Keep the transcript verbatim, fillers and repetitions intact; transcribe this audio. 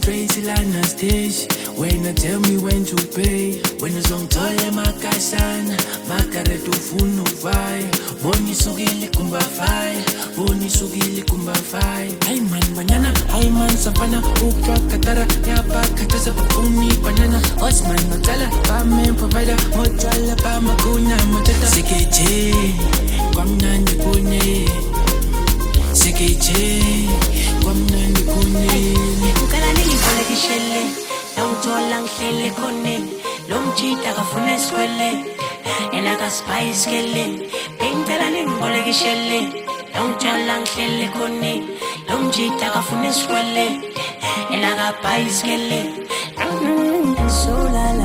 Tracy Lana stage. When I tell me when to pay. When it's on toya makasana. Makaretu funu vai. Boni sugili kumba fai. Boni sugili kumba fai. Hey man banana. Hey man savana. Ukra katara. Yapa katasa uni banana. Osman matala. Pame provider. Motala pa makuna matata. Sikeche. Kwamna nipune. Sikeche. Kwamna nipune. Ukala nini vole kishele. Lomtola ngihlele khone. Lomjita kafuna eswele. Ena ka spice kele. Bengela nini vole kishele. Lomtola ngihlele khone. Lomjita kafuna eswele. Ena ka spice kele. Sola